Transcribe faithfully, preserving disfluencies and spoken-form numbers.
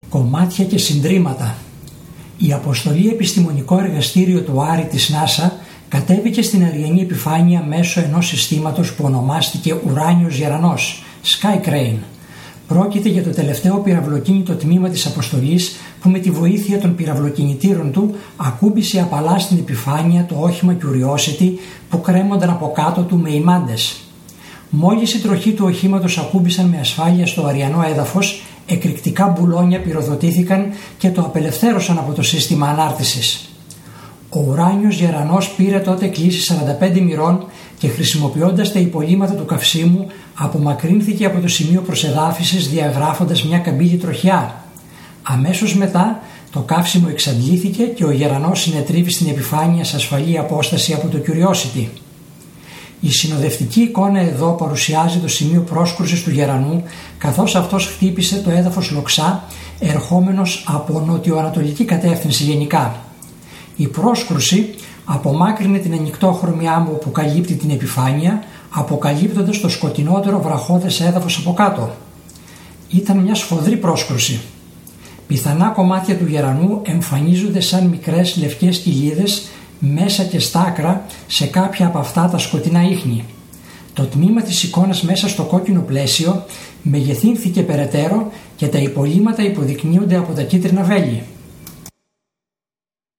Κομμάτια και συντρίμματα. Η αποστολή επιστημονικό εργαστήριο του Άρη της NASA κατέβηκε στην αριανή επιφάνεια μέσω ενός συστήματος που ονομάστηκε Ουράνιος Γερανός, Sky Crane. Πρόκειται για το τελευταίο πυραυλοκίνητο τμήμα της αποστολής που με τη βοήθεια των πυραυλοκινητήρων του ακούμπησε απαλά στην επιφάνεια το όχημα Curiosity που κρέμονταν από κάτω του με ημάντες. Μόλις οι τροχοί του οχήματος ακούμπησαν με ασφάλεια στο αριανό έδαφος, εκρηκτικά μπουλόνια πυροδοτήθηκαν και το απελευθέρωσαν από το σύστημα ανάρτησης. Ο ουράνιος γερανός πήρε τότε κλίση σαράντα πέντε μοιρών και χρησιμοποιώντας τα υπολείμματα του καυσίμου απομακρύνθηκε από το σημείο προσεδάφισης διαγράφοντας μια καμπύλη τροχιά. Αμέσως μετά το καύσιμο εξαντλήθηκε και ο γερανός συνετρίβη στην επιφάνεια σε ασφαλή απόσταση από το Curiosity. Η συνοδευτική εικόνα εδώ παρουσιάζει το σημείο πρόσκρουσης του γερανού καθώς αυτός χτύπησε το έδαφος λοξά ερχόμενος από νοτιοανατολική κατεύθυνση γενικά. Η πρόσκρουση απομάκρυνε την ανοιχτόχρωμη άμμο που καλύπτει την επιφάνεια, αποκαλύπτοντας το σκοτεινότερο βραχώδες έδαφος από κάτω. Ήταν μια σφοδρή πρόσκρουση. Πιθανά κομμάτια του γερανού εμφανίζονται σαν μικρές λευκές κοιλίδες μέσα και στα άκρα σε κάποια από αυτά τα σκοτεινά ίχνη. Το τμήμα της εικόνας μέσα στο κόκκινο πλαίσιο μεγεθύνθηκε περαιτέρω και τα υπολείμματα υποδεικνύονται από τα κίτρινα βέλη.